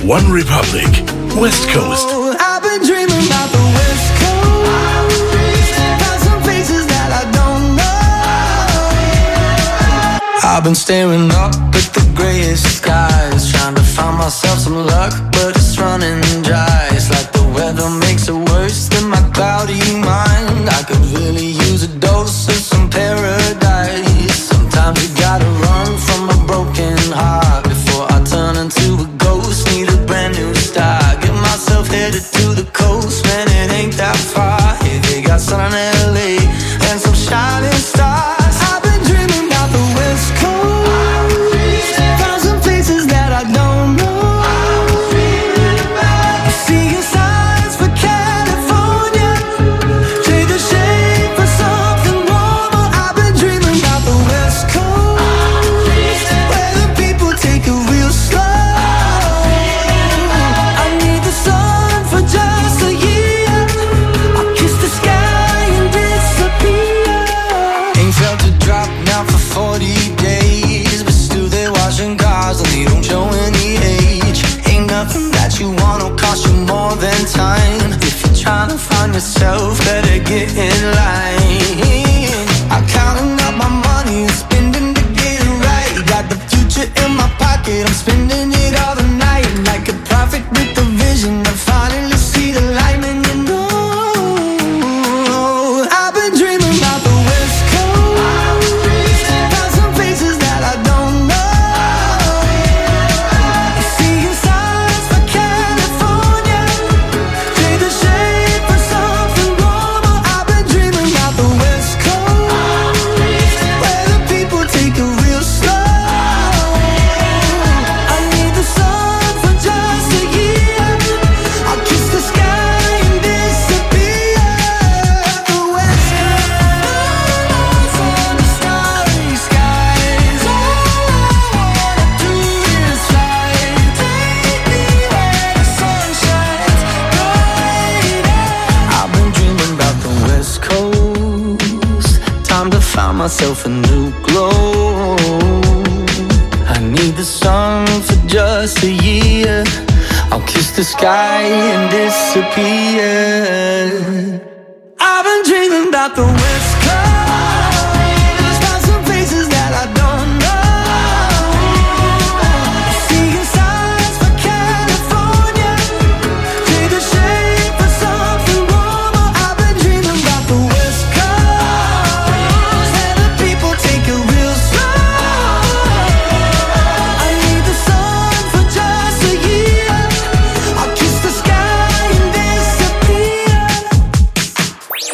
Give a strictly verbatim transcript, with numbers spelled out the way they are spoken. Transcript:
One Republic, West Coast. Oh, I've been dreaming about the West Coast. Got some faces that I don't know. I've been staring up at the grayest skies, trying to find myself some luck, but it's running dry. It's like the weather makes it worse than my cloudy mind. I could really use a dose of some paradise. Sometimes you gotta run from a broken heart before I turn into a ghost. Need a brand new start. Get myself headed to the coast, man, it ain't that far. Yeah, they got sun in L A and some shining stars. I've been dreaming about the West Coast. Found some places that I don't know. Seeing signs for California, trade the shade for something warmer. I've been dreaming about the West Coast, where the people take it real slow. I need the sun for just a year. I kiss the sky and disappear. Ain't felt a drop now for forty days, but still they're washing cars and they don't show any age. Ain't nothing that you want will cost you more than time. If you're trying to find yourself, better get in line. I'm counting up my money and spending to get it right. Got the future in my pocket, I'm spending it all the night. Like a prophet with a vision, I finally see the light, and you know I've been dreaming about the West Coast. Found some faces that I don't know. Seeing signs for California, trade the shade for something warmer. I've been dreaming about the West Coast, where the people take it real slow. I need the sun for just a year. I'll kiss the sky and disappear. The West Coast on the starry skies. All I wanna do is fly. Take me where the sun shines brighter. I've been dreaming about the West Coast. Time to find myself a new glow. I need the sun for just a year. I'll kiss the sky and disappear. I've been dreaming about the West Coast.